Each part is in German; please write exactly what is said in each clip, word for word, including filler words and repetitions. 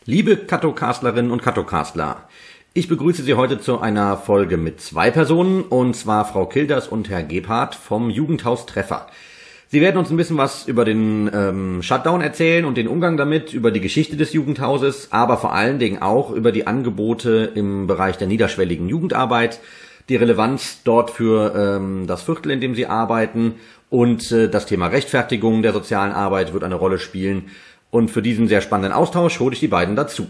Liebe Kattokastlerinnen und Kattokastler, ich begrüße Sie heute zu einer Folge mit zwei Personen, und zwar Frau Kilders und Herr Gebhardt vom Jugendhaus Treffer. Sie werden uns ein bisschen was über den ähm, Shutdown erzählen und den Umgang damit, über die Geschichte des Jugendhauses, aber vor allen Dingen auch über die Angebote im Bereich der niederschwelligen Jugendarbeit, die Relevanz dort für ähm, das Viertel, in dem Sie arbeiten, und äh, das Thema Rechtfertigung der sozialen Arbeit wird eine Rolle spielen. Und für diesen sehr spannenden Austausch hole ich die beiden dazu.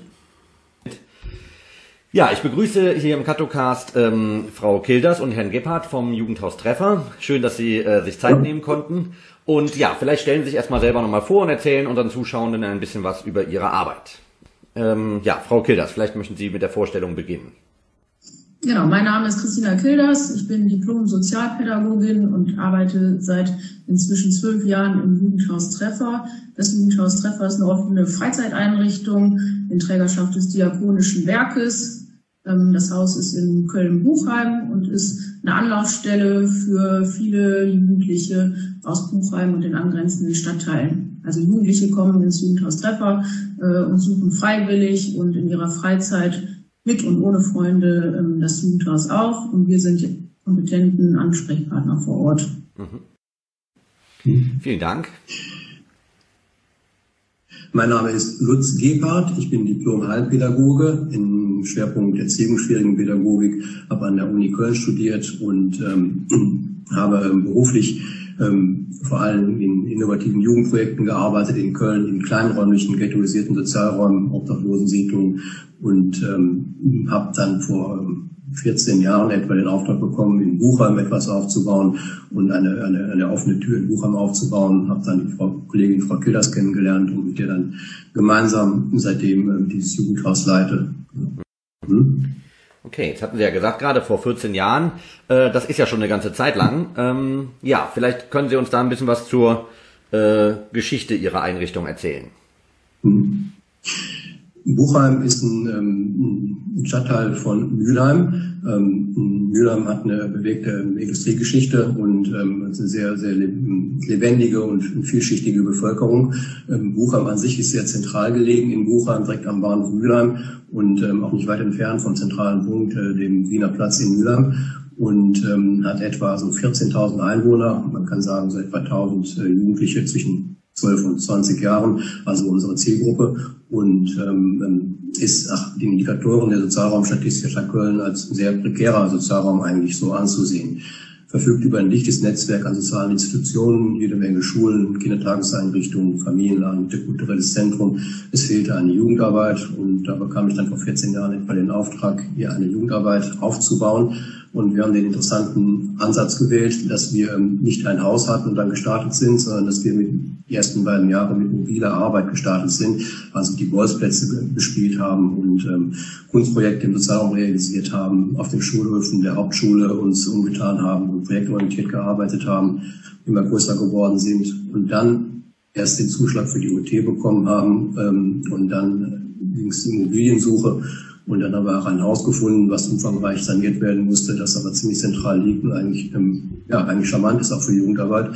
Ja, ich begrüße hier im Kattocast ähm, Frau Kilders und Herrn Gebhardt vom Jugendhaus Treffer. Schön, dass Sie äh, sich Zeit nehmen konnten. Und ja, vielleicht stellen Sie sich erstmal selber nochmal vor und erzählen unseren Zuschauenden ein bisschen was über Ihre Arbeit. Ähm, ja, Frau Kilders, vielleicht möchten Sie mit der Vorstellung beginnen. Genau, mein Name ist Christina Kilders, ich bin Diplom-Sozialpädagogin und arbeite seit inzwischen zwölf Jahren im Jugendhaus Treffer. Das Jugendhaus Treffer ist eine offene Freizeiteinrichtung in Trägerschaft des Diakonischen Werkes. Das Haus ist in Köln-Buchheim und ist eine Anlaufstelle für viele Jugendliche aus Buchheim und den angrenzenden Stadtteilen. Also Jugendliche kommen ins Jugendhaus Treffer und suchen freiwillig und in ihrer Freizeit mit und ohne Freunde ähm, das Jugendhaus auf, und wir sind die kompetenten Ansprechpartner vor Ort. Mhm. Vielen Dank. Mein Name ist Lutz Gebhardt, ich bin Diplom-Heilpädagoge im Schwerpunkt Erziehungsschwierigen Pädagogik, habe an der Uni Köln studiert und ähm, habe ähm, beruflich ähm, vor allem in innovativen Jugendprojekten gearbeitet in Köln, in kleinräumlichen, ghettoisierten Sozialräumen, Obdachlosensiedlungen, und ähm, habe dann vor ähm, vierzehn Jahren etwa den Auftrag bekommen, in Buchheim etwas aufzubauen und eine, eine, eine offene Tür in Buchheim aufzubauen. Habe dann die Frau, Kollegin Frau Kilders kennengelernt und mit der dann gemeinsam seitdem ähm, dieses Jugendhaus leite. Hm? Okay, jetzt hatten Sie ja gesagt, gerade vor vierzehn Jahren, äh, das ist ja schon eine ganze Zeit lang. Ähm, ja, vielleicht können Sie uns da ein bisschen was zur äh, Geschichte Ihrer Einrichtung erzählen. Hm. Buchheim ist ein, ähm, ein Stadtteil von Mülheim. Ähm, Mülheim hat eine bewegte Industriegeschichte und ähm, eine sehr, sehr lebendige und vielschichtige Bevölkerung. Ähm, Buchheim an sich ist sehr zentral gelegen in Buchheim, direkt am Bahnhof Mülheim und ähm, auch nicht weit entfernt vom zentralen Punkt, äh, dem Wiener Platz in Mülheim. Und ähm, hat etwa so vierzehntausend Einwohner. Man kann sagen, so etwa tausend äh, Jugendliche zwischen zwölf und zwanzig Jahren, also unsere Zielgruppe, und ähm, ist nach den Indikatoren der Sozialraumstatistik der Stadt Köln als sehr prekärer Sozialraum eigentlich so anzusehen. Verfügt über ein dichtes Netzwerk an sozialen Institutionen, jede Menge Schulen, Kindertageseinrichtungen, Familienladen, kulturelles Zentrum. Es fehlte eine Jugendarbeit, und da bekam ich dann vor vierzehn Jahren etwa den Auftrag, hier eine Jugendarbeit aufzubauen. Und wir haben den interessanten Ansatz gewählt, dass wir nicht ein Haus hatten und dann gestartet sind, sondern dass wir mit die ersten beiden Jahre mit mobiler Arbeit gestartet sind, also die Bolzplätze bespielt haben und ähm, Kunstprojekte im Sozialraum realisiert haben, auf den Schulhöfen der Hauptschule uns umgetan haben und projektorientiert gearbeitet haben, immer größer geworden sind und dann erst den Zuschlag für die U T bekommen haben ähm, und dann ging es die Immobiliensuche. Und dann haben wir auch ein Haus gefunden, was umfangreich saniert werden musste, das aber ziemlich zentral liegt und eigentlich, ähm, ja, eigentlich charmant ist auch für Jugendarbeit.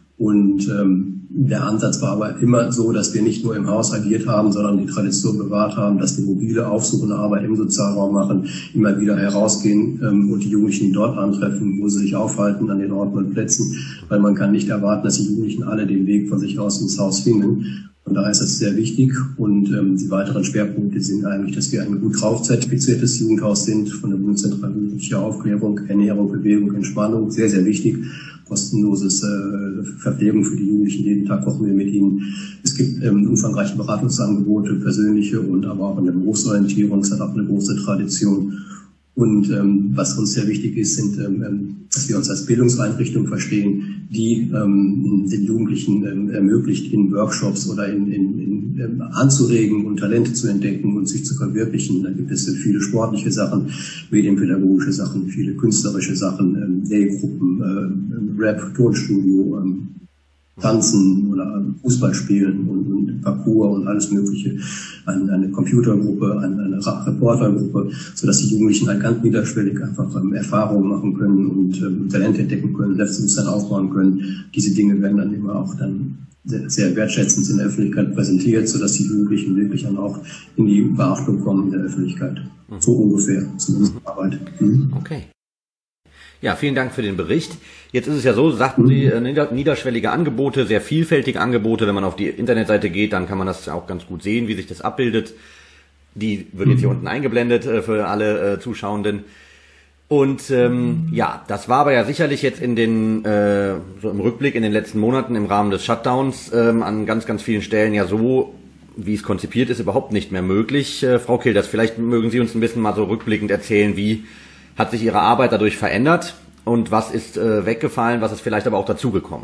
Und ähm, der Ansatz war aber immer so, dass wir nicht nur im Haus agiert haben, sondern die Tradition bewahrt haben, dass die mobile aufsuchende Arbeit im Sozialraum machen, immer wieder herausgehen ähm, und die Jugendlichen dort antreffen, wo sie sich aufhalten, an den Orten und Plätzen, weil man kann nicht erwarten, dass die Jugendlichen alle den Weg von sich aus ins Haus finden. Von daher ist das sehr wichtig, und ähm, die weiteren Schwerpunkte sind eigentlich, dass wir ein gut drauf zertifiziertes Jugendhaus sind, von der Bundeszentrale jugendliche Aufklärung, Ernährung, Bewegung, Entspannung, sehr, sehr wichtig, kostenloses äh, Verpflegung für die Jugendlichen, jeden Tag kochen wir mit ihnen. Es gibt ähm, umfangreiche Beratungsangebote, persönliche und aber auch in der Berufsorientierung, es hat auch eine große Tradition. Und ähm, was uns sehr wichtig ist, sind, ähm, dass wir uns als Bildungseinrichtung verstehen, die ähm, den Jugendlichen ähm, ermöglicht, in Workshops oder in, in, in ähm, anzuregen und Talente zu entdecken und sich zu verwirklichen. Da gibt es viele sportliche Sachen, medienpädagogische Sachen, viele künstlerische Sachen, ähm, Lehrgruppen, äh, Rap, Tonstudio, ähm, Tanzen oder Fußball spielen und, und Parkour und alles Mögliche, eine, eine Computergruppe, eine, eine Reportergruppe, sodass die Jugendlichen halt ganz niederschwellig einfach ähm, Erfahrungen machen können und ähm, Talente entdecken können, Selbstbewusstsein aufbauen können. Diese Dinge werden dann immer auch dann sehr, sehr wertschätzend in der Öffentlichkeit präsentiert, sodass die Jugendlichen wirklich dann auch in die Beachtung kommen in der Öffentlichkeit. Mhm. So ungefähr, zumindest Arbeit. Mhm. Okay. Ja, vielen Dank für den Bericht. Jetzt ist es ja so, sagten Sie, äh, niederschwellige Angebote, sehr vielfältige Angebote. Wenn man auf die Internetseite geht, dann kann man das auch ganz gut sehen, wie sich das abbildet. Die wird jetzt hier unten eingeblendet äh, für alle äh, Zuschauenden. Und ähm, ja, das war aber ja sicherlich jetzt in den äh, so im Rückblick in den letzten Monaten im Rahmen des Shutdowns ähm, an ganz, ganz vielen Stellen ja so, wie es konzipiert ist, überhaupt nicht mehr möglich. Äh, Frau Kilders, vielleicht mögen Sie uns ein bisschen mal so rückblickend erzählen, wie hat sich Ihre Arbeit dadurch verändert und was ist äh, weggefallen, was ist vielleicht aber auch dazugekommen?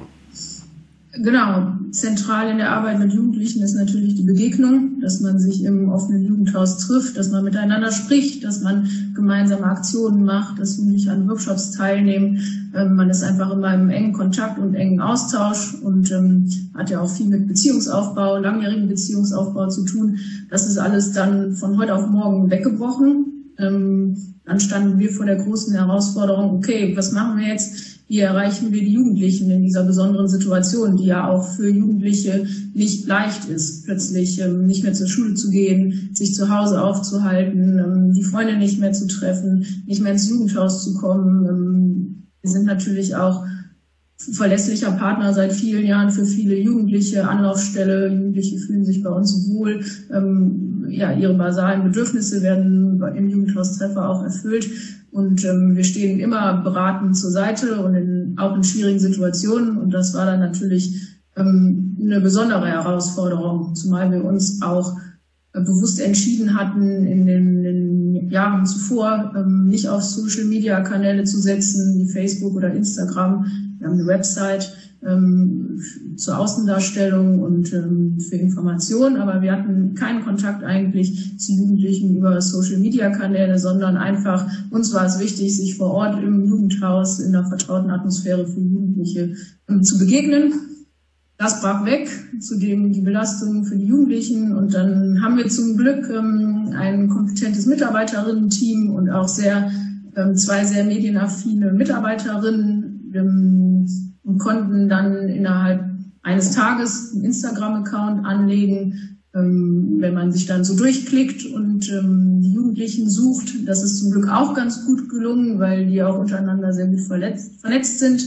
Genau, zentral in der Arbeit mit Jugendlichen ist natürlich die Begegnung, dass man sich im offenen Jugendhaus trifft, dass man miteinander spricht, dass man gemeinsame Aktionen macht, dass Jugendliche an Workshops teilnehmen. Ähm, man ist einfach immer im engen Kontakt und engen Austausch und ähm, hat ja auch viel mit Beziehungsaufbau, langjährigen Beziehungsaufbau zu tun. Das ist alles dann von heute auf morgen weggebrochen. Ähm, dann standen wir vor der großen Herausforderung, okay, was machen wir jetzt? Wie erreichen wir die Jugendlichen in dieser besonderen Situation, die ja auch für Jugendliche nicht leicht ist, plötzlich ähm, nicht mehr zur Schule zu gehen, sich zu Hause aufzuhalten, ähm, die Freunde nicht mehr zu treffen, nicht mehr ins Jugendhaus zu kommen. Ähm, wir sind natürlich auch verlässlicher Partner seit vielen Jahren für viele Jugendliche, Anlaufstelle. Jugendliche fühlen sich bei uns wohl. Ähm, ja, ihre basalen Bedürfnisse werden im Jugendhaus Treffer auch erfüllt. Und ähm, wir stehen immer beratend zur Seite und in, auch in schwierigen Situationen. Und das war dann natürlich ähm, eine besondere Herausforderung, zumal wir uns auch äh, bewusst entschieden hatten, in den, in den Jahren zuvor ähm, nicht auf Social-Media-Kanäle zu setzen, wie Facebook oder Instagram. Wir haben eine Website ähm, zur Außendarstellung und ähm, für Informationen, aber wir hatten keinen Kontakt eigentlich zu Jugendlichen über Social-Media-Kanäle, sondern einfach, uns war es wichtig, sich vor Ort im Jugendhaus in einer vertrauten Atmosphäre für Jugendliche ähm, zu begegnen. Das brach weg, zudem die Belastungen für die Jugendlichen, und dann haben wir zum Glück ähm, ein kompetentes Mitarbeiterinnen-Team und auch sehr ähm, zwei sehr medienaffine Mitarbeiterinnen, und konnten dann innerhalb eines Tages einen Instagram-Account anlegen. Ähm, wenn man sich dann so durchklickt und ähm, die Jugendlichen sucht, das ist zum Glück auch ganz gut gelungen, weil die auch untereinander sehr gut verletzt, vernetzt sind,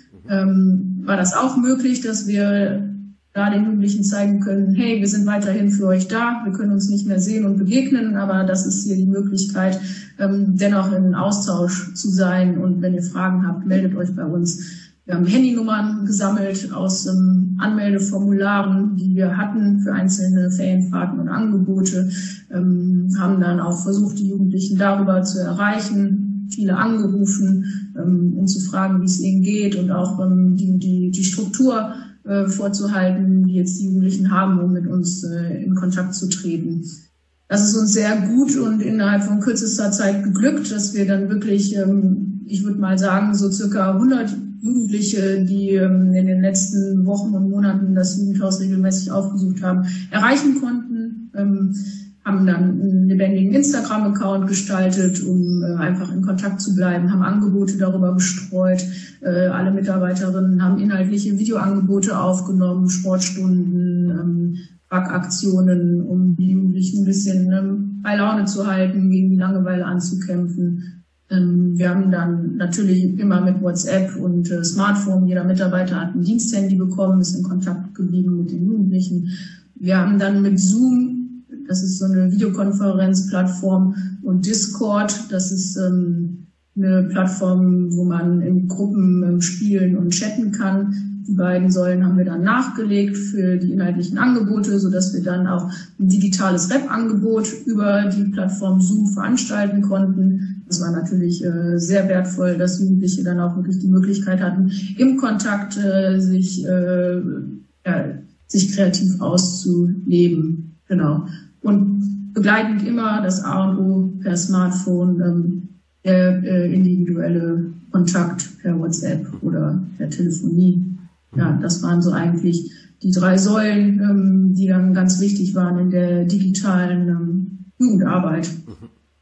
ähm, war das auch möglich, dass wir da den Jugendlichen zeigen können, hey, wir sind weiterhin für euch da, wir können uns nicht mehr sehen und begegnen, aber das ist hier die Möglichkeit, ähm, dennoch in Austausch zu sein, und wenn ihr Fragen habt, meldet euch bei uns. Wir haben Handynummern gesammelt aus ähm, Anmeldeformularen, die wir hatten für einzelne Ferienfahrten und Angebote, ähm, haben dann auch versucht, die Jugendlichen darüber zu erreichen, viele angerufen, ähm, um zu fragen, wie es ihnen geht, und auch ähm, die, die, die Struktur äh, vorzuhalten, die jetzt die Jugendlichen haben, um mit uns äh, in Kontakt zu treten. Das ist uns sehr gut und innerhalb von kürzester Zeit geglückt, dass wir dann wirklich, ähm, ich würde mal sagen, so circa hundert Jugendliche, die ähm, in den letzten Wochen und Monaten das Jugendhaus regelmäßig aufgesucht haben, erreichen konnten. Ähm, haben dann einen lebendigen Instagram-Account gestaltet, um äh, einfach in Kontakt zu bleiben, haben Angebote darüber gestreut. Äh, alle Mitarbeiterinnen haben inhaltliche Videoangebote aufgenommen, Sportstunden, ähm, Backaktionen, um die Jugendlichen ein bisschen ähm, bei Laune zu halten, gegen die Langeweile anzukämpfen. Ähm, wir haben dann natürlich immer mit WhatsApp und äh, Smartphone, jeder Mitarbeiter hat ein Diensthandy bekommen, ist in Kontakt geblieben mit den Jugendlichen. Wir haben dann mit Zoom, das ist so eine Videokonferenzplattform, und Discord, das ist ähm, eine Plattform, wo man in Gruppen ähm, spielen und chatten kann. Die beiden Säulen haben wir dann nachgelegt für die inhaltlichen Angebote, sodass wir dann auch ein digitales Rap-Angebot über die Plattform Zoom veranstalten konnten. Das war natürlich äh, sehr wertvoll, dass Jugendliche dann auch wirklich die Möglichkeit hatten, im Kontakt äh, sich, äh, ja, sich kreativ auszuleben. Genau. Und begleitend immer das A und O per Smartphone, ähm, der äh, individuelle Kontakt per WhatsApp oder per Telefonie. Ja, das waren so eigentlich die drei Säulen, ähm, die dann ganz wichtig waren in der digitalen ähm, Jugendarbeit.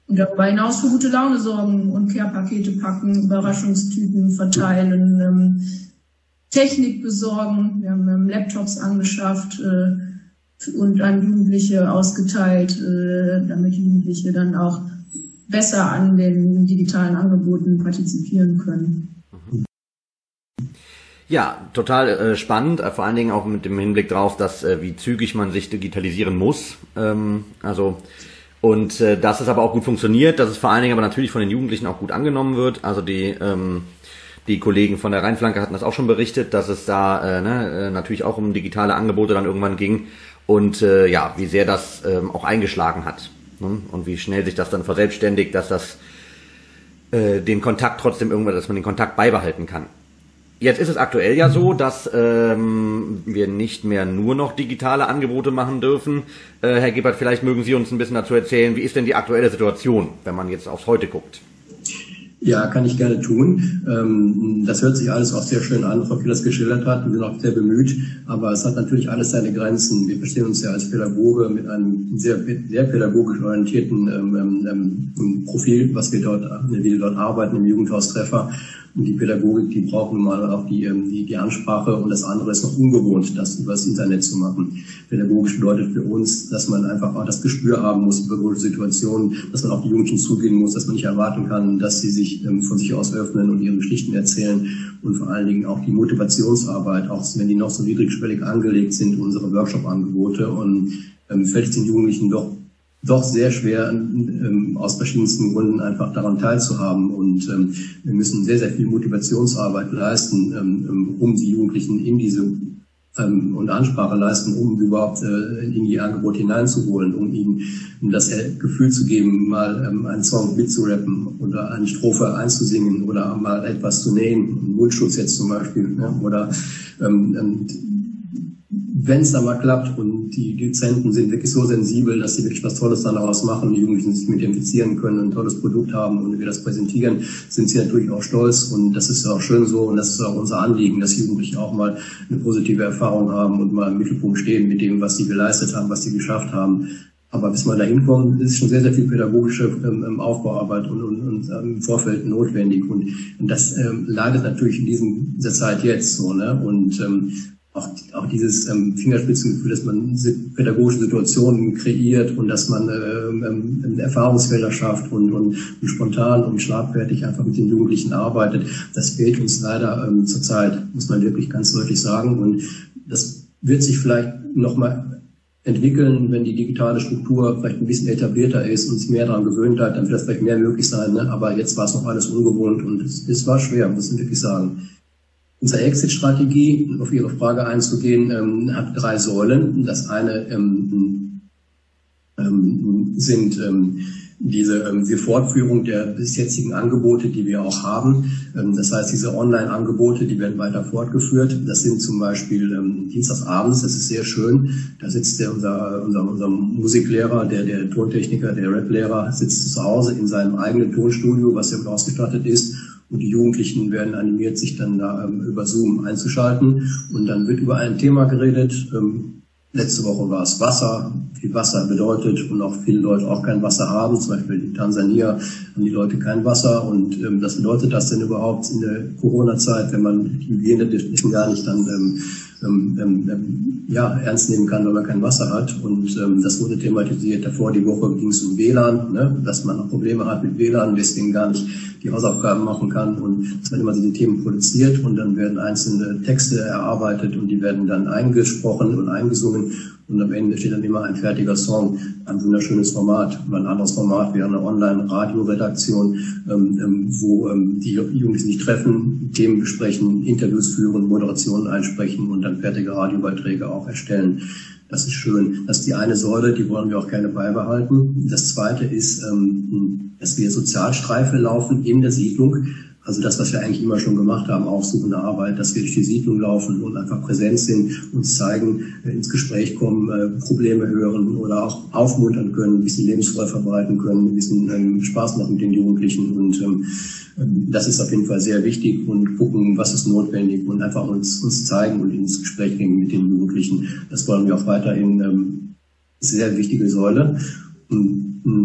Und darüber hinaus für gute Laune sorgen und Care-Pakete packen, Überraschungstüten verteilen, ähm, Technik besorgen. Wir haben ähm, Laptops angeschafft äh, und an Jugendliche ausgeteilt, äh, damit Jugendliche dann auch besser an den digitalen Angeboten partizipieren können. Ja, total äh, spannend, äh, vor allen Dingen auch mit dem Hinblick drauf, dass äh, wie zügig man sich digitalisieren muss. Ähm, also und äh, dass es aber auch gut funktioniert, dass es vor allen Dingen aber natürlich von den Jugendlichen auch gut angenommen wird. Also die ähm, die Kollegen von der Rheinflanke hatten das auch schon berichtet, dass es da äh, ne, äh, natürlich auch um digitale Angebote dann irgendwann ging und äh, ja, wie sehr das äh, auch eingeschlagen hat, ne? Und wie schnell sich das dann verselbstständigt, dass das äh, den Kontakt trotzdem irgendwann, dass man den Kontakt beibehalten kann. Jetzt ist es aktuell ja so, dass ähm, wir nicht mehr nur noch digitale Angebote machen dürfen. Äh, Herr Gebhardt, vielleicht mögen Sie uns ein bisschen dazu erzählen, wie ist denn die aktuelle Situation, wenn man jetzt aufs Heute guckt? Ja, kann ich gerne tun. Ähm, das hört sich alles auch sehr schön an, Frau Kiel das geschildert hat. Wir sind auch sehr bemüht, aber es hat natürlich alles seine Grenzen. Wir verstehen uns ja als Pädagoge mit einem sehr, sehr pädagogisch orientierten ähm, ähm, Profil, was wir dort, wie wir dort arbeiten im Jugendhaus Treffer. Und die Pädagogik, die braucht nun mal auch die, die, die Ansprache, und das andere ist noch ungewohnt, das über das Internet zu machen. Pädagogisch bedeutet für uns, dass man einfach auch das Gespür haben muss über bestimmte Situationen, dass man auf die Jugendlichen zugehen muss, dass man nicht erwarten kann, dass sie sich ähm, von sich aus öffnen und ihre Geschichten erzählen, und vor allen Dingen auch die Motivationsarbeit, auch wenn die noch so niedrigschwellig angelegt sind, unsere Workshop-Angebote, und ähm, fällt es den Jugendlichen doch doch sehr schwer, ähm, aus verschiedensten Gründen einfach daran teilzuhaben. Und ähm, wir müssen sehr, sehr viel Motivationsarbeit leisten, ähm, um die Jugendlichen in diese ähm, und Ansprache leisten, um überhaupt äh, in die Angebote hineinzuholen, um ihnen das Gefühl zu geben, mal ähm, einen Song mitzurappen oder eine Strophe einzusingen oder mal etwas zu nähen, einen Mundschutz jetzt zum Beispiel, ne? Oder ähm, wenn es dann mal klappt und die Dozenten sind wirklich so sensibel, dass sie wirklich was Tolles dann daraus machen, die Jugendlichen sich mit identifizieren können, ein tolles Produkt haben und wir das präsentieren, sind sie natürlich auch stolz, und das ist auch schön so, und das ist auch unser Anliegen, dass Jugendliche auch mal eine positive Erfahrung haben und mal im Mittelpunkt stehen mit dem, was sie geleistet haben, was sie geschafft haben. Aber bis man da hinkommt, ist schon sehr, sehr viel pädagogische ähm, Aufbauarbeit und, und, und ähm, im Vorfeld notwendig, und, und das ähm, leidet natürlich in diesem, dieser Zeit jetzt so, ne? Und ähm, Auch, auch dieses ähm, Fingerspitzengefühl, dass man pädagogische Situationen kreiert und dass man ähm, ähm, Erfahrungsfelder schafft und, und, und spontan und schlagfertig einfach mit den Jugendlichen arbeitet, das fehlt uns leider ähm, zurzeit, muss man wirklich ganz deutlich sagen. Und das wird sich vielleicht nochmal entwickeln, wenn die digitale Struktur vielleicht ein bisschen etablierter ist und sich mehr daran gewöhnt hat, dann wird das vielleicht mehr möglich sein. Ne? Aber jetzt war es noch alles ungewohnt und es, es war schwer, muss ich wirklich sagen. Unsere Exit-Strategie, um auf Ihre Frage einzugehen, ähm, hat drei Säulen. Das eine ähm, ähm, sind ähm, diese, ähm, die Fortführung der bis jetzigen Angebote, die wir auch haben. Ähm, das heißt, diese Online-Angebote, die werden weiter fortgeführt. Das sind zum Beispiel ähm, dienstagsabends, das ist sehr schön. Da sitzt der, unser, unser, unser Musiklehrer, der, der Tontechniker, der Rap-Lehrer, sitzt zu Hause in seinem eigenen Tonstudio, was ja gut ausgestattet ist. Und die Jugendlichen werden animiert, sich dann da ähm, über Zoom einzuschalten. Und dann wird über ein Thema geredet. Ähm, letzte Woche war es Wasser, viel Wasser bedeutet, und auch viele Leute auch kein Wasser haben. Zum Beispiel in Tansania haben die Leute kein Wasser. Und ähm, was bedeutet das denn überhaupt in der Corona-Zeit, wenn man die Hygienedefinition gar nicht dann ähm, ähm, ähm, ja, ernst nehmen kann, weil man kein Wasser hat. Und ähm, das wurde thematisiert. Davor die Woche ging es um W L A N, ne? Dass man auch Probleme hat mit W L A N, deswegen gar nicht die Hausaufgaben machen kann, und es werden immer diese Themen produziert und dann werden einzelne Texte erarbeitet und die werden dann eingesprochen und eingesungen, und am Ende steht dann immer ein fertiger Song, ein wunderschönes Format. Und ein anderes Format wäre eine Online-Radio-Redaktion, ähm, ähm, wo ähm, die Jugendlichen sich treffen, Themen besprechen, Interviews führen, Moderationen einsprechen und dann fertige Radiobeiträge auch erstellen. Das ist schön. Das ist die eine Säule, die wollen wir auch gerne beibehalten. Das zweite ist, ähm, dass wir Sozialstreife laufen in der Siedlung. Also das, was wir eigentlich immer schon gemacht haben, aufsuchende Arbeit, dass wir durch die Siedlung laufen und einfach präsent sind, uns zeigen, ins Gespräch kommen, Probleme hören oder auch aufmuntern können, ein bisschen Lebensfreude verbreiten können, ein bisschen ähm, Spaß machen mit den Jugendlichen. Und ähm, das ist auf jeden Fall sehr wichtig, und gucken, was ist notwendig, und einfach uns, uns zeigen und ins Gespräch gehen mit den Jugendlichen. Das wollen wir auch weiterhin, ähm, sehr wichtige Säule. Und,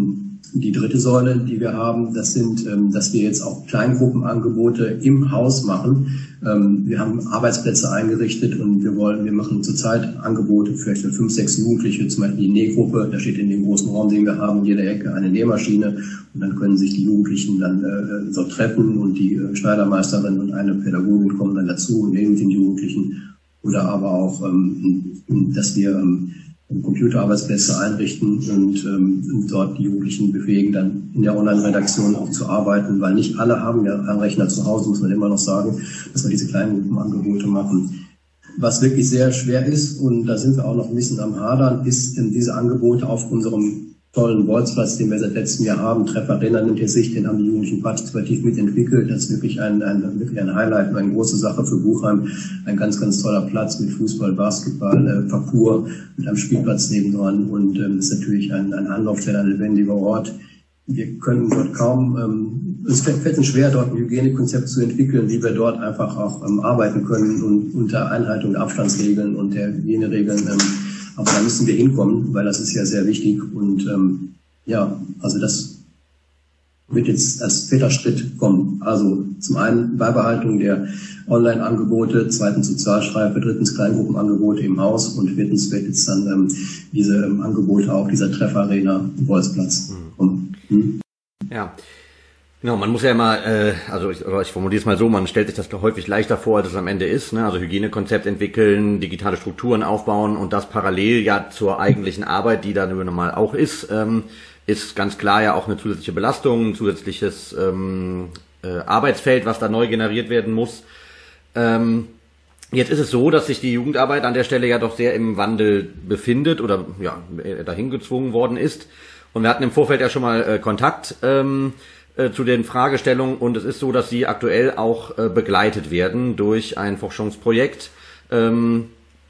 Die dritte Säule, die wir haben, das sind, dass wir jetzt auch Kleingruppenangebote im Haus machen. Wir haben Arbeitsplätze eingerichtet und wir wollen, wir machen zurzeit Angebote für fünf, sechs Jugendliche, zum Beispiel die Nähgruppe. Da steht in dem großen Raum, den wir haben, in jeder Ecke eine Nähmaschine und dann können sich die Jugendlichen dann äh, so treffen und die äh, Schneidermeisterin und eine Pädagogin kommen dann dazu und nehmen mit den Jugendlichen. Oder aber auch, ähm, dass wir ähm, Computerarbeitsplätze einrichten und ähm, dort die Jugendlichen befähigen, dann in der Online-Redaktion auch zu arbeiten, weil nicht alle haben ja einen Rechner zu Hause, muss man immer noch sagen, dass wir diese kleinen Gruppenangebote machen. Was wirklich sehr schwer ist, und da sind wir auch noch ein bisschen am Hadern, ist ähm, diese Angebote auf unserem tollen Bolzplatz, den wir seit letztem Jahr haben. Trefferarena nimmt jetzt sich, den haben die Jugendlichen partizipativ mitentwickelt. Das ist wirklich ein, ein, wirklich ein Highlight und eine große Sache für Buchheim. Ein ganz, ganz toller Platz mit Fußball, Basketball, äh, Parkour, mit einem Spielplatz nebendran. Und ähm, das ist natürlich ein, ein Anlaufstelle, ein lebendiger Ort. Wir können dort kaum, ähm, es fällt uns schwer, dort ein Hygienekonzept zu entwickeln, wie wir dort einfach auch ähm, arbeiten können und unter Einhaltung der Abstandsregeln und der Hygieneregeln. Ähm, Aber da müssen wir hinkommen, weil das ist ja sehr wichtig. Und ähm, ja, also das wird jetzt als vierter Schritt kommen. Also zum einen Beibehaltung der Online-Angebote, zweitens Sozialstreife, drittens Kleingruppenangebote im Haus und viertens wird jetzt dann ähm, diese ähm, Angebote auch dieser Trefferarena im Bolzplatz kommen. Hm? Ja. Genau, man muss ja immer, äh, also ich, ich formuliere es mal so, man stellt sich das häufig leichter vor, als es am Ende ist, ne? Also Hygienekonzept entwickeln, digitale Strukturen aufbauen und das parallel ja zur eigentlichen Arbeit, die da normal auch ist, ähm, ist ganz klar ja auch eine zusätzliche Belastung, ein zusätzliches ähm, äh, Arbeitsfeld, was da neu generiert werden muss. Ähm, jetzt ist es so, dass sich die Jugendarbeit an der Stelle ja doch sehr im Wandel befindet oder ja dahin gezwungen worden ist. Und wir hatten im Vorfeld ja schon mal äh, Kontakt ähm, zu den Fragestellungen und es ist so, dass sie aktuell auch äh, begleitet werden durch ein Forschungsprojekt. Ähm,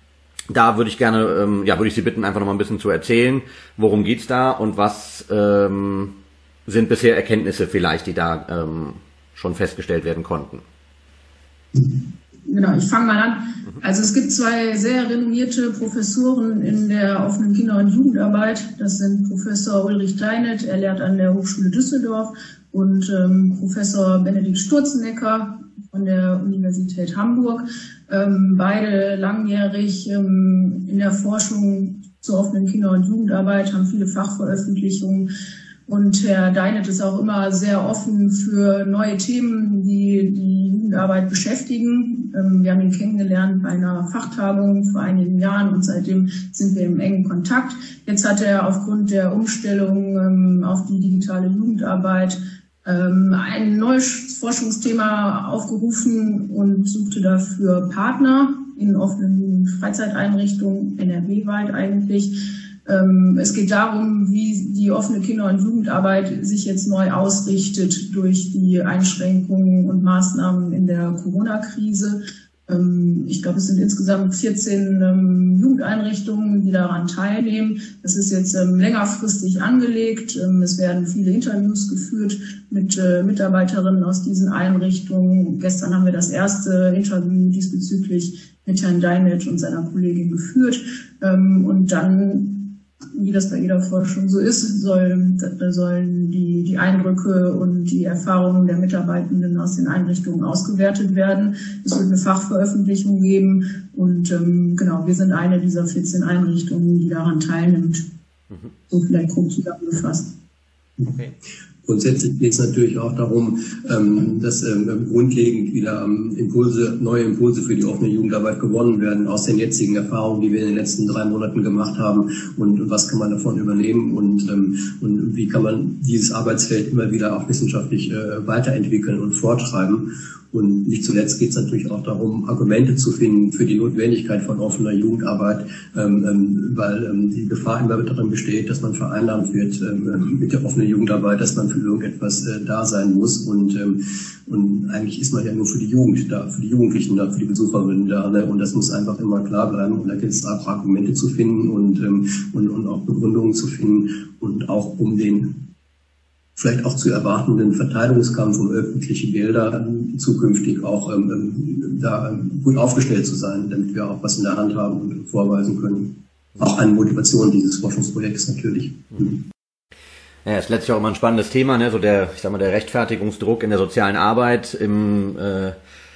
da würde ich gerne, ähm, ja, würde ich Sie bitten, einfach noch mal ein bisschen zu erzählen, worum geht's da und was ähm, sind bisher Erkenntnisse vielleicht, die da ähm, schon festgestellt werden konnten. Genau, ich fange mal an. Also es gibt zwei sehr renommierte Professoren in der offenen Kinder- und Jugendarbeit. Das sind Professor Ulrich Deinet, er lehrt an der Hochschule Düsseldorf, und ähm, Professor Benedikt Sturzenegger von der Universität Hamburg. Ähm, beide langjährig ähm, in der Forschung zur offenen Kinder- und Jugendarbeit, haben viele Fachveröffentlichungen. Und Herr Deinet ist auch immer sehr offen für neue Themen, die die Jugendarbeit beschäftigen. Wir haben ihn kennengelernt bei einer Fachtagung vor einigen Jahren und seitdem sind wir im engen Kontakt. Jetzt hat er aufgrund der Umstellung auf die digitale Jugendarbeit ein neues Forschungsthema aufgerufen und suchte dafür Partner in offenen Freizeiteinrichtungen, N R W-weit eigentlich. Es geht darum, wie die offene Kinder- und Jugendarbeit sich jetzt neu ausrichtet durch die Einschränkungen und Maßnahmen in der Corona-Krise. Ich glaube, es sind insgesamt vierzehn Jugendeinrichtungen, die daran teilnehmen. Das ist jetzt längerfristig angelegt. Es werden viele Interviews geführt mit Mitarbeiterinnen aus diesen Einrichtungen. Gestern haben wir das erste Interview diesbezüglich mit Herrn Deinet und seiner Kollegin geführt. Und dann, wie das bei jeder Forschung so ist, sollen, sollen die, die Eindrücke und die Erfahrungen der Mitarbeitenden aus den Einrichtungen ausgewertet werden. Es wird eine Fachveröffentlichung geben und ähm, genau, wir sind eine dieser vierzehn Einrichtungen, die daran teilnimmt. Mhm. So vielleicht grob zusammengefasst. Okay. Grundsätzlich geht es natürlich auch darum, dass grundlegend wieder Impulse, neue Impulse für die offene Jugendarbeit gewonnen werden aus den jetzigen Erfahrungen, die wir in den letzten drei Monaten gemacht haben, und was kann man davon übernehmen und, und wie kann man dieses Arbeitsfeld immer wieder auch wissenschaftlich weiterentwickeln und vortreiben. Und nicht zuletzt geht es natürlich auch darum, Argumente zu finden für die Notwendigkeit von offener Jugendarbeit, ähm, ähm, weil ähm, die Gefahr immer darin besteht, dass man vereinnahmt wird ähm, mit der offenen Jugendarbeit, dass man für irgendetwas äh, da sein muss. Und, ähm, und eigentlich ist man ja nur für die Jugend da, für die Jugendlichen da, für die Besucherinnen da. Ne? Und das muss einfach immer klar bleiben. Und da gilt es auch Argumente zu finden und, ähm, und, und auch Begründungen zu finden und auch um den vielleicht auch zu erwartenden Verteilungskampf um öffentliche Gelder zukünftig auch ähm, da gut aufgestellt zu sein, damit wir auch was in der Hand haben und vorweisen können. Auch eine Motivation dieses Forschungsprojekts natürlich. Mhm. Ja, ist letztlich auch immer ein spannendes Thema, ne? So der, ich sag mal, der Rechtfertigungsdruck in der sozialen Arbeit im äh,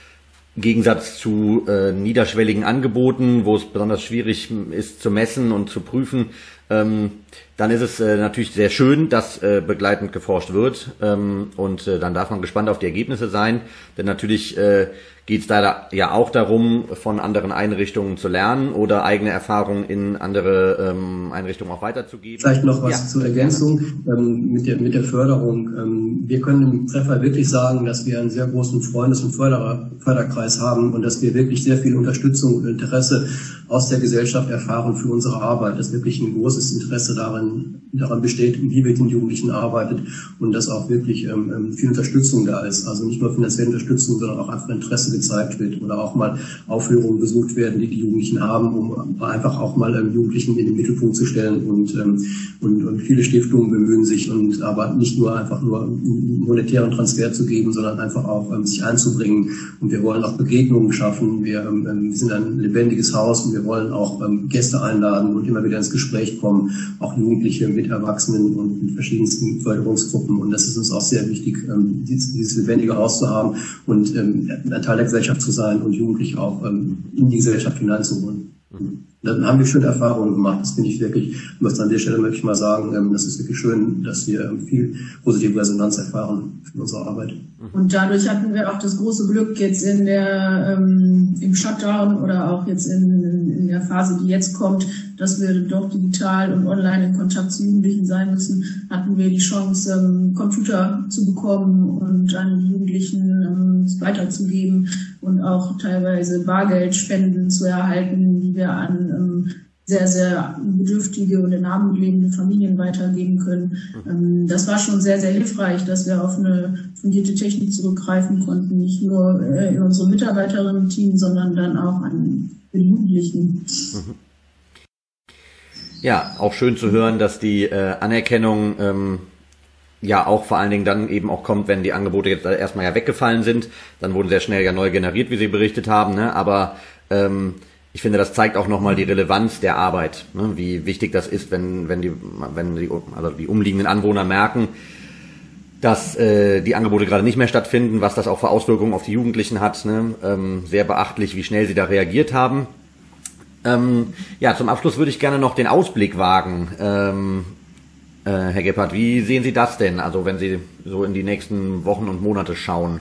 Gegensatz zu äh, niederschwelligen Angeboten, wo es besonders schwierig ist zu messen und zu prüfen. Ähm, dann ist es äh, natürlich sehr schön, dass äh, begleitend geforscht wird, ähm, und äh, dann darf man gespannt auf die Ergebnisse sein, denn natürlich äh, geht es da ja auch darum, von anderen Einrichtungen zu lernen oder eigene Erfahrungen in andere ähm, Einrichtungen auch weiterzugeben. Vielleicht noch was ja. zur Ergänzung ähm, mit der mit der Förderung. Ähm, wir können im Treffer wirklich sagen, dass wir einen sehr großen Freundes- und Förderer, Förderkreis haben und dass wir wirklich sehr viel Unterstützung und Interesse aus der Gesellschaft erfahren für unsere Arbeit, dass wirklich ein großes Interesse daran, daran besteht, wie mit den Jugendlichen arbeitet und dass auch wirklich ähm, viel Unterstützung da ist. Also nicht nur finanzielle Unterstützung, sondern auch einfach Interesse gezeigt wird oder auch mal Aufführungen besucht werden, die die Jugendlichen haben, um einfach auch mal ähm, Jugendlichen in den Mittelpunkt zu stellen und, ähm, und, und viele Stiftungen bemühen sich und aber nicht nur einfach nur einen monetären Transfer zu geben, sondern einfach auch ähm, sich einzubringen und wir wollen auch Begegnungen schaffen. Wir, ähm, wir sind ein lebendiges Haus und wir wollen auch ähm, Gäste einladen und immer wieder ins Gespräch kommen, auch Jugendliche mit Erwachsenen und mit verschiedensten Förderungsgruppen und das ist uns auch sehr wichtig, ähm, dieses, dieses lebendige Haus zu haben und ähm, ein Teil der Gesellschaft zu sein und Jugendliche auch ähm, in die Gesellschaft hineinzuholen. Mhm. Da haben wir schöne Erfahrungen gemacht. Das finde ich wirklich, ich muss an der Stelle möchte ich mal sagen, ähm, das ist wirklich schön, dass wir ähm, viel positive Resonanz erfahren für unsere Arbeit. Und dadurch hatten wir auch das große Glück, jetzt in der ähm, im Shutdown oder auch jetzt in, in der Phase, die jetzt kommt, dass wir doch digital und online in Kontakt zu Jugendlichen sein müssen, hatten wir die Chance, ähm, Computer zu bekommen und an die Jugendlichen ähm, weiterzugeben und auch teilweise Bargeldspenden zu erhalten, die wir an ähm, sehr, sehr bedürftige und in Armut lebende Familien weitergeben können. Ähm, das war schon sehr, sehr hilfreich, dass wir auf eine fundierte Technik zurückgreifen konnten, nicht nur äh, in unsere Mitarbeiterinnen-Team, sondern dann auch an die Jugendlichen. Ja, auch schön zu hören, dass die äh, Anerkennung ähm, ja auch vor allen Dingen dann eben auch kommt, wenn die Angebote jetzt erstmal ja weggefallen sind. Dann wurden sehr schnell ja neu generiert, wie Sie berichtet haben, ne? Aber ähm, ich finde, das zeigt auch nochmal die Relevanz der Arbeit, ne? Wie wichtig das ist, wenn wenn die wenn die also die umliegenden Anwohner merken, dass äh, die Angebote gerade nicht mehr stattfinden, was das auch für Auswirkungen auf die Jugendlichen hat. Ne? Ähm, sehr beachtlich, wie schnell sie da reagiert haben. Ähm, ja, zum Abschluss würde ich gerne noch den Ausblick wagen. Ähm, äh, Herr Gebhardt, wie sehen Sie das denn? Also wenn Sie so in die nächsten Wochen und Monate schauen.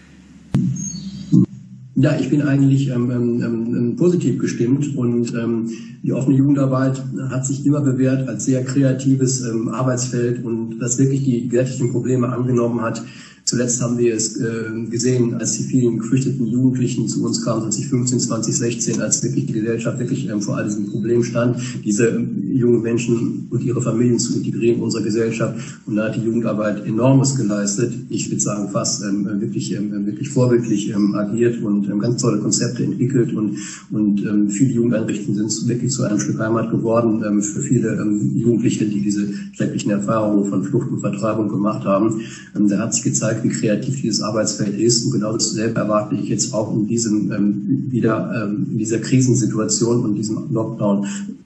Ja, ich bin eigentlich ähm, ähm, positiv gestimmt und ähm, die offene Jugendarbeit hat sich immer bewährt als sehr kreatives ähm, Arbeitsfeld und das wirklich die gesellschaftlichen Probleme angenommen hat. Zuletzt haben wir es äh, gesehen, als die vielen geflüchteten Jugendlichen zu uns kamen, zwanzig fünfzehn, zwanzig sechzehn, als wirklich die Gesellschaft wirklich ähm, vor all diesem Problem stand, diese ähm, jungen Menschen und ihre Familien zu integrieren in unsere Gesellschaft. Und da hat die Jugendarbeit Enormes geleistet. Ich würde sagen, fast ähm, wirklich ähm, wirklich vorbildlich ähm, agiert und ähm, ganz tolle Konzepte entwickelt. Und, und ähm, viele Jugendeinrichtungen sind wirklich zu einem Stück Heimat geworden ähm, für viele ähm, Jugendliche, die diese schrecklichen Erfahrungen von Flucht und Vertreibung gemacht haben. Ähm, da hat sich gezeigt, wie kreativ dieses Arbeitsfeld ist und genau dasselbe erwarte ich jetzt auch in diesem ähm, wieder ähm, in dieser Krisensituation und diesem Lockdown,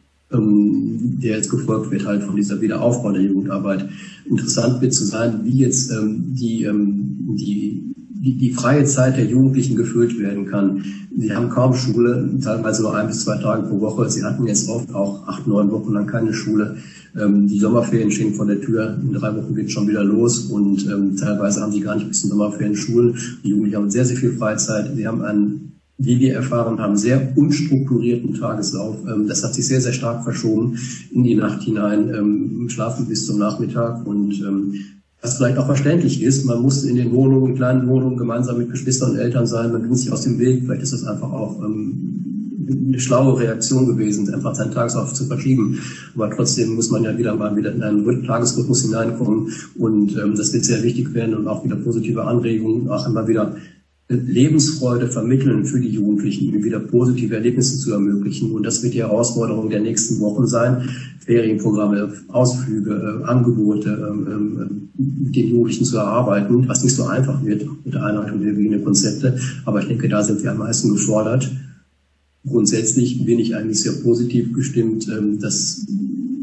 ähm, der jetzt gefolgt wird halt von dieser Wiederaufbau der Jugendarbeit. Interessant wird zu sein, wie jetzt ähm, die ähm, die Die, die freie Zeit der Jugendlichen gefüllt werden kann. Sie haben kaum Schule, teilweise nur ein bis zwei Tage pro Woche. Sie hatten jetzt oft auch acht, neun Wochen lang keine Schule. Ähm, die Sommerferien stehen vor der Tür. In drei Wochen geht es schon wieder los und ähm, teilweise haben sie gar nicht bis zum Sommerferien Schulen. Die Jugendlichen haben sehr, sehr viel Freizeit. Sie haben einen, wie wir erfahren haben, sehr unstrukturierten Tageslauf. Ähm, das hat sich sehr, sehr stark verschoben in die Nacht hinein, ähm, schlafen bis zum Nachmittag und ähm, was vielleicht auch verständlich ist, man muss in den Wohnungen, kleinen Wohnungen gemeinsam mit Geschwistern und Eltern sein, man bringt sich aus dem Weg, vielleicht ist das einfach auch ähm, eine schlaue Reaktion gewesen, einfach seinen Tageslauf zu verschieben. Aber trotzdem muss man ja wieder mal wieder in einen Tagesrhythmus hineinkommen und ähm, das wird sehr wichtig werden und auch wieder positive Anregungen, auch immer wieder Lebensfreude vermitteln für die Jugendlichen, ihnen wieder positive Erlebnisse zu ermöglichen. Und das wird die Herausforderung der nächsten Wochen sein. Ferienprogramme, Ausflüge, äh, Angebote ähm, mit den Jugendlichen zu erarbeiten, was nicht so einfach wird mit der Einhaltung der Hygienekonzepte. Aber ich denke, da sind wir am meisten gefordert. Grundsätzlich bin ich eigentlich sehr positiv gestimmt, ähm, dass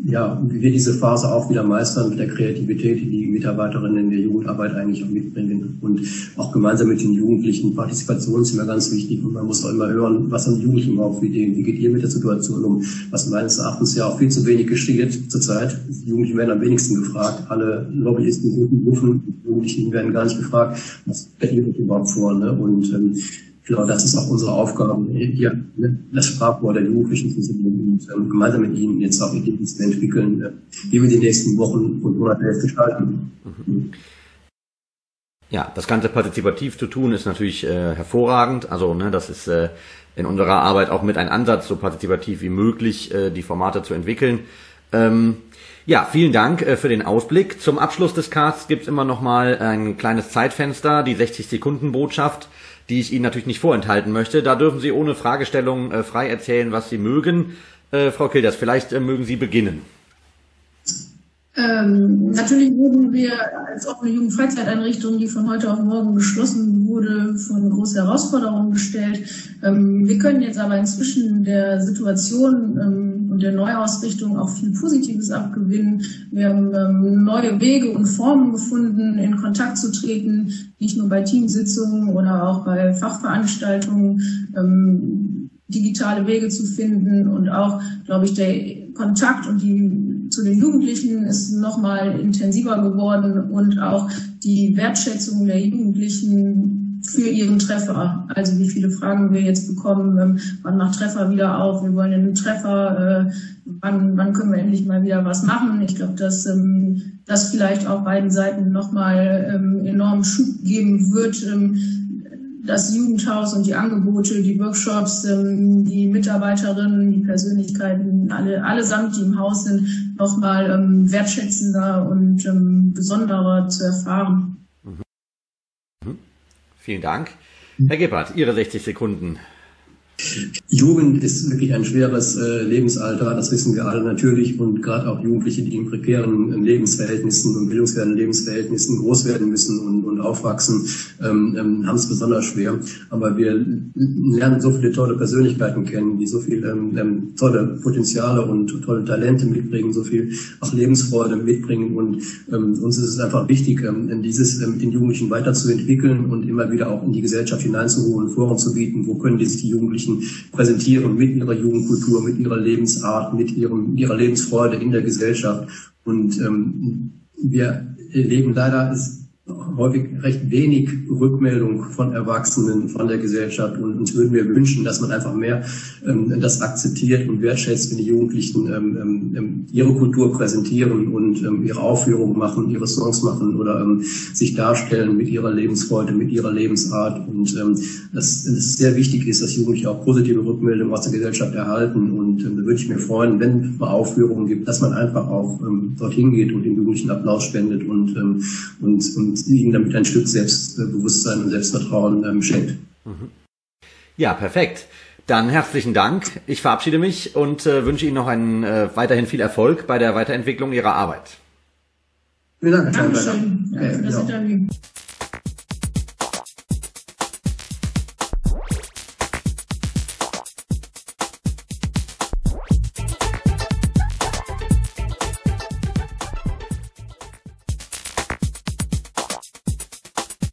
ja, wie wir diese Phase auch wieder meistern mit der Kreativität, die die Mitarbeiterinnen in der Jugendarbeit eigentlich auch mitbringen und auch gemeinsam mit den Jugendlichen. Partizipation ist immer ganz wichtig und man muss auch immer hören, was haben die Jugendlichen überhaupt für Ideen, wie geht ihr mit der Situation um, was meines Erachtens ja auch viel zu wenig geschieht zurzeit. Die Jugendlichen werden am wenigsten gefragt, alle Lobbyisten, guten Rufen, die Jugendlichen werden gar nicht gefragt, was stellt ihr überhaupt vor, ne? Und ähm, genau, das ist auch unsere Aufgabe, hier ne, das Sprachrohr der Jugendlichen zu sein und ähm, gemeinsam mit ihnen jetzt auch Ideen zu entwickeln, äh, wie wir die nächsten Wochen und Monate jetzt gestalten. Mhm. Ja, das Ganze partizipativ zu tun ist natürlich äh, hervorragend. Also ne, das ist äh, in unserer Arbeit auch mit ein Ansatz, so partizipativ wie möglich äh, die Formate zu entwickeln. Ähm, ja, vielen Dank äh, für den Ausblick. Zum Abschluss des Casts gibt's immer noch mal ein kleines Zeitfenster, die sechzig Sekunden Botschaft, die ich Ihnen natürlich nicht vorenthalten möchte. Da dürfen Sie ohne Fragestellung äh, frei erzählen, was Sie mögen. Äh, Frau Kilders, vielleicht äh, mögen Sie beginnen. Ähm, natürlich wurden wir als offene Jugendfreizeiteinrichtung, die von heute auf morgen geschlossen wurde, vor eine große Herausforderung gestellt. Ähm, wir können jetzt aber inzwischen der Situation ähm, und der Neuausrichtung auch viel Positives abgewinnen. Wir haben ähm, neue Wege und Formen gefunden, in Kontakt zu treten, nicht nur bei Teamsitzungen oder auch bei Fachveranstaltungen, ähm, digitale Wege zu finden und auch, glaube ich, der Kontakt und die zu den Jugendlichen ist nochmal intensiver geworden und auch die Wertschätzung der Jugendlichen für ihren Treffer. Also wie viele Fragen wir jetzt bekommen, ähm, wann macht Treffer wieder auf, wir wollen einen Treffer, äh, wann, wann können wir endlich mal wieder was machen. Ich glaube, dass ähm, das vielleicht auch beiden Seiten nochmal ähm, enormen Schub geben wird. Ähm, das Jugendhaus und die Angebote, die Workshops, ähm, die Mitarbeiterinnen, die Persönlichkeiten, alle allesamt, die im Haus sind, nochmal ähm, wertschätzender und ähm, besonderer zu erfahren. Mhm. Vielen Dank. Herr Gebhardt, Ihre sechzig Sekunden. Jugend ist wirklich ein schweres äh, Lebensalter, das wissen wir alle natürlich, und gerade auch Jugendliche, die in prekären Lebensverhältnissen und bildungswerten Lebensverhältnissen groß werden müssen und, und aufwachsen, ähm, ähm, haben es besonders schwer. Aber wir lernen so viele tolle Persönlichkeiten kennen, die so viel ähm, ähm, tolle Potenziale und tolle Talente mitbringen, so viel auch Lebensfreude mitbringen, und ähm, uns ist es einfach wichtig, ähm, dieses ähm, in Jugendlichen weiterzuentwickeln und immer wieder auch in die Gesellschaft hineinzuholen, Foren zu bieten, wo können die sich die Jugendlichen präsentieren mit ihrer Jugendkultur, mit ihrer Lebensart, mit ihrem, ihrer Lebensfreude in der Gesellschaft. Und ähm, wir erleben leider ist häufig recht wenig Rückmeldung von Erwachsenen, von der Gesellschaft, und uns würden wir wünschen, dass man einfach mehr ähm, das akzeptiert und wertschätzt, wenn die Jugendlichen ähm, ähm, ihre Kultur präsentieren und ähm, ihre Aufführungen machen, ihre Songs machen oder ähm, sich darstellen mit ihrer Lebensfreude, mit ihrer Lebensart, und ähm, dass es sehr wichtig ist, dass Jugendliche auch positive Rückmeldungen aus der Gesellschaft erhalten, und ähm, da würde ich mir freuen, wenn es mal Aufführungen gibt, dass man einfach auch ähm, dorthin geht und den Jugendlichen Applaus spendet und, ähm, und, und ihnen damit ein Stück Selbstbewusstsein und Selbstvertrauen ähm, schenkt. Ja, perfekt. Dann herzlichen Dank. Ich verabschiede mich und äh, wünsche Ihnen noch einen äh, weiterhin viel Erfolg bei der Weiterentwicklung Ihrer Arbeit. Vielen Dank, Herr Dankeschön. Danke für das Interview.